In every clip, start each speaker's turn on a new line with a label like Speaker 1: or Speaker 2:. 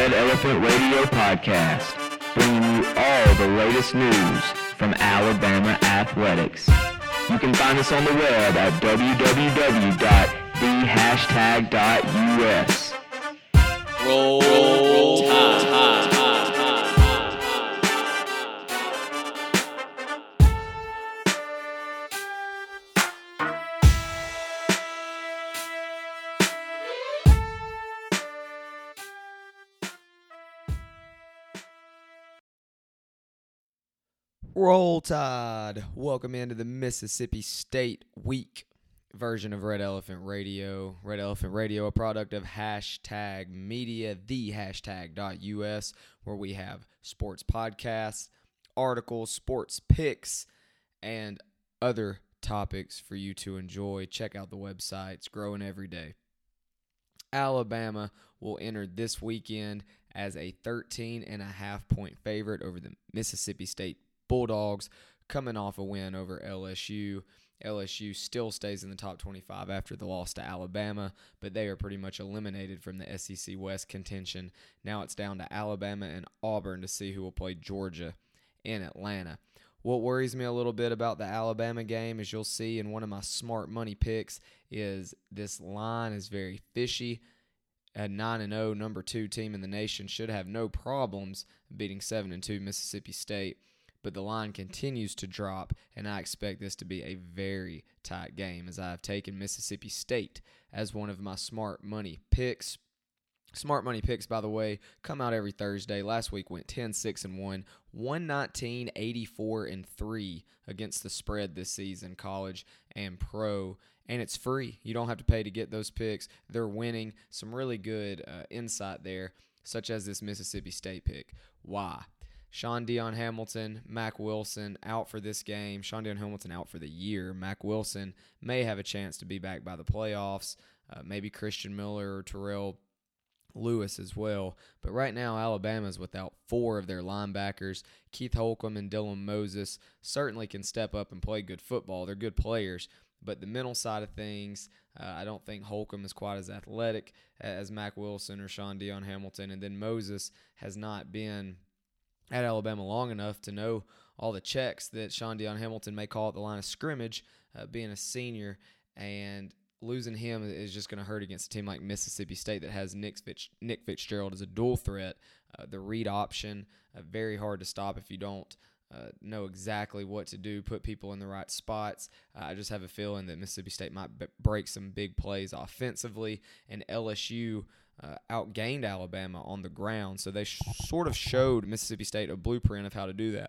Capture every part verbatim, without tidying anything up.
Speaker 1: Red Elephant Radio podcast, bringing you all the latest news from Alabama athletics. You can find us on the web at w w w dot the hashtag dot u s.
Speaker 2: Roll, roll Tide.
Speaker 3: Roll Tide. Welcome into the Mississippi State Week version of Red Elephant Radio. Red Elephant Radio, a product of hashtag media, the hashtag dot u s, where we have sports podcasts, articles, sports picks, and other topics for you to enjoy. Check out the website. It's growing every day. Alabama will enter this weekend as a thirteen and a half point favorite over the Mississippi State Bulldogs, coming off a win over L S U. L S U still stays in the top twenty-five after the loss to Alabama, but they are pretty much eliminated from the S E C West contention. Now it's down to Alabama and Auburn to see who will play Georgia in Atlanta. What worries me a little bit about the Alabama game, as you'll see in one of my smart money picks, is this line is very fishy. A nine and oh number two team in the nation should have no problems beating seven and two Mississippi State. But the line continues to drop, and I expect this to be a very tight game, as I have taken Mississippi State as one of my smart money picks. Smart money picks, by the way, come out every Thursday. Last week went ten six and one, one nineteen eighty-four and three against the spread this season, college and pro, and it's free. You don't have to pay to get those picks. They're winning. Some really good uh, insight there, such as this Mississippi State pick. Why? Sean Dion Hamilton, Mack Wilson out for this game. Sean Dion Hamilton out for the year. Mack Wilson may have a chance to be back by the playoffs. Uh, maybe Christian Miller or Terrell Lewis as well. But right now, Alabama's without four of their linebackers. Keith Holcomb and Dylan Moses certainly can step up and play good football. They're good players. But the mental side of things, uh, I don't think Holcomb is quite as athletic as Mack Wilson or Sean Dion Hamilton. And then Moses has not been at Alabama long enough to know all the checks that Sean Dion Hamilton may call at the line of scrimmage, uh, being a senior, and losing him is just going to hurt against a team like Mississippi State that has Nick, Fitz, Nick Fitzgerald as a dual threat. Uh, the read option, uh, very hard to stop if you don't uh, know exactly what to do, put people in the right spots. Uh, I just have a feeling that Mississippi State might b- break some big plays offensively, and L S U Uh, outgained Alabama on the ground, so they sh- sort of showed Mississippi State a blueprint of how to do that.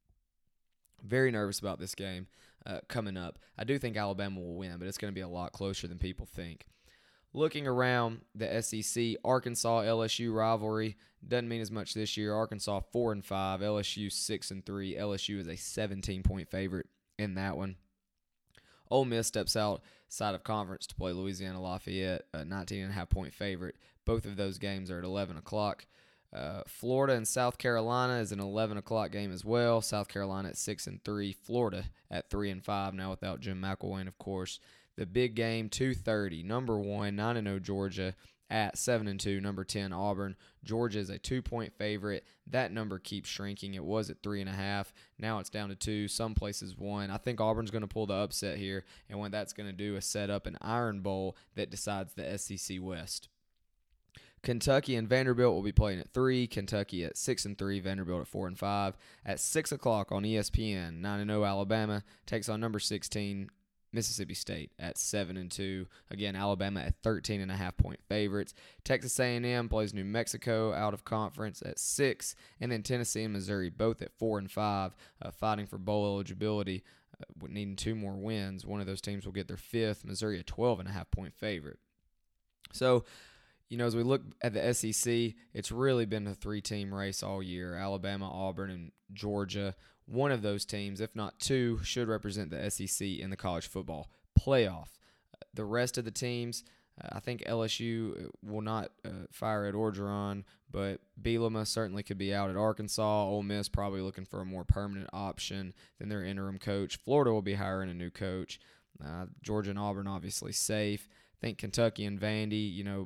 Speaker 3: Very nervous about this game uh, coming up. I do think Alabama will win, but it's going to be a lot closer than people think. Looking around the S E C, Arkansas L S U rivalry doesn't mean as much this year. Arkansas four and five, L S U six and three. L S U is a seventeen point favorite in that one. Ole Miss steps outside of conference to play Louisiana Lafayette, a nineteen and a half point favorite. Both of those games are at eleven o'clock. Uh, Florida and South Carolina is an eleven o'clock game as well. South Carolina at six and three. Florida at three and five, now without Jim McElwain, of course. The big game, two thirty. Number one, nine and oh Georgia at seven and two. Number ten, Auburn. Georgia is a two-point favorite. That number keeps shrinking. It was at three and a half. Now it's down to two. Some places one. I think Auburn's going to pull the upset here, and what that's going to do is set up an Iron Bowl that decides the S E C West. Kentucky and Vanderbilt will be playing at three. Kentucky at six and three. Vanderbilt at four and five. At six o'clock on E S P N, nine and oh Alabama takes on number sixteen Mississippi State at seven and two. Again, Alabama at thirteen and a half point favorites. Texas A and M plays New Mexico out of conference at six, and then Tennessee and Missouri both at four and five, uh, fighting for bowl eligibility. Uh, needing two more wins, one of those teams will get their fifth. Missouri a twelve and a half point favorite. So, you know, as we look at the S E C, it's really been a three-team race all year. Alabama, Auburn, and Georgia. One of those teams, if not two, should represent the S E C in the college football playoff. The rest of the teams, uh, I think L S U will not uh, fire Ed Orgeron, but Bielema certainly could be out at Arkansas. Ole Miss probably looking for a more permanent option than their interim coach. Florida will be hiring a new coach. Uh, Georgia and Auburn obviously safe. I think Kentucky and Vandy, you know,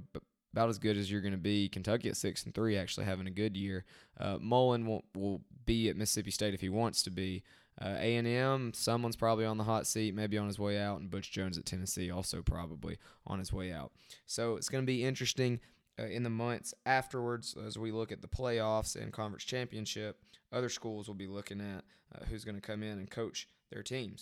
Speaker 3: about as good as you're going to be. Kentucky at six and three, actually having a good year. Uh, Mullen will will be at Mississippi State if he wants to be. Uh, A and M, someone's probably on the hot seat, maybe on his way out, and Butch Jones at Tennessee also probably on his way out. So it's going to be interesting uh, in the months afterwards as we look at the playoffs and conference championship. Other schools will be looking at uh, who's going to come in and coach their teams.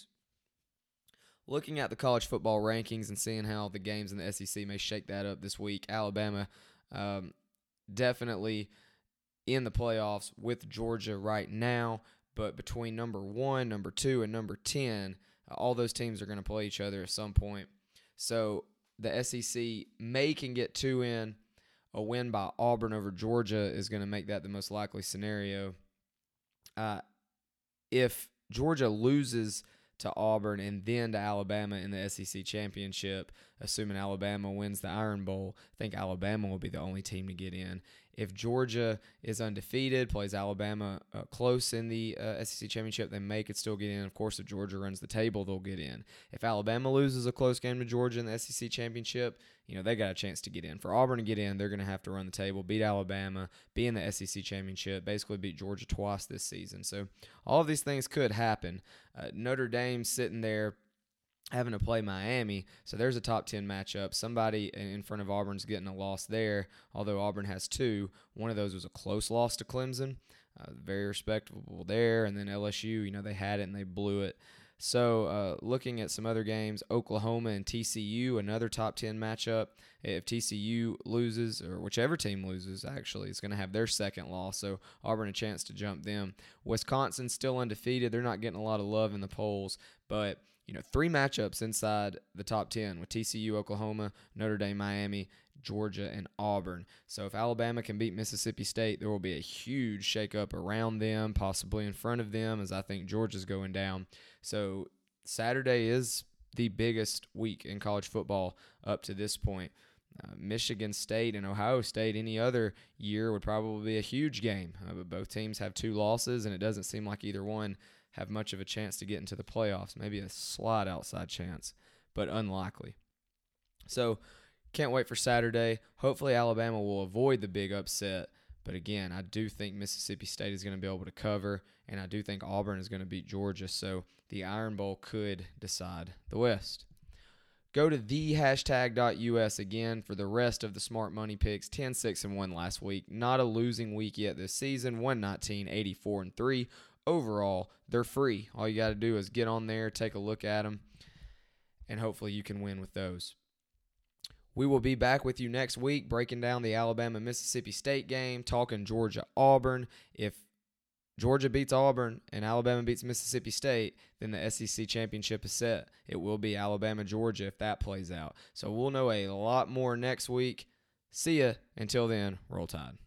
Speaker 3: Looking at the college football rankings and seeing how the games in the S E C may shake that up this week, Alabama um, definitely in the playoffs with Georgia right now. But between number one, number two, and number ten, uh, all those teams are going to play each other at some point. So the S E C may can get two in. A win by Auburn over Georgia is going to make that the most likely scenario. Uh, if Georgia loses to Auburn and then to Alabama in the S E C championship, assuming Alabama wins the Iron Bowl, I think Alabama will be the only team to get in. If Georgia is undefeated, plays Alabama uh, close in the uh, S E C championship, they may could still get in. Of course, if Georgia runs the table, they'll get in. If Alabama loses a close game to Georgia in the S E C championship, you know, they got a chance to get in. For Auburn to get in, they're going to have to run the table, beat Alabama, be in the S E C championship, basically beat Georgia twice this season. So all of these things could happen. Uh, Notre Dame sitting there having to play Miami, so there's a top ten matchup. Somebody in front of Auburn's getting a loss there, although Auburn has two. One of those was a close loss to Clemson, uh, very respectable there, and then L S U, you know, they had it and they blew it. So uh, looking at some other games, Oklahoma and T C U, another top ten matchup. If T C U loses, or whichever team loses, actually, it's going to have their second loss, so Auburn a chance to jump them. Wisconsin's still undefeated. They're not getting a lot of love in the polls, but you know, three matchups inside the top ten with T C U, Oklahoma, Notre Dame, Miami, Georgia, and Auburn. So if Alabama can beat Mississippi State, there will be a huge shakeup around them, possibly in front of them, as I think Georgia's going down. So Saturday is the biggest week in college football up to this point. Uh, Michigan State and Ohio State any other year would probably be a huge game. Uh, but both teams have two losses, and it doesn't seem like either one have much of a chance to get into the playoffs. Maybe a slight outside chance, but unlikely. So can't wait for Saturday. Hopefully Alabama will avoid the big upset. But again, I do think Mississippi State is going to be able to cover, and I do think Auburn is going to beat Georgia. So the Iron Bowl could decide the West. Go to the hashtag dot U S again for the rest of the smart money picks. ten, six, and one last week. Not a losing week yet this season. one nineteen, eighty-four, and three. Overall, they're free. All you got to do is get on there, take a look at them, and hopefully you can win with those. We will be back with you next week breaking down the Alabama-Mississippi State game, talking Georgia-Auburn. If Georgia beats Auburn and Alabama beats Mississippi State, then the S E C championship is set. It will be Alabama-Georgia if that plays out. So we'll know a lot more next week. See ya. Until then, Roll Tide.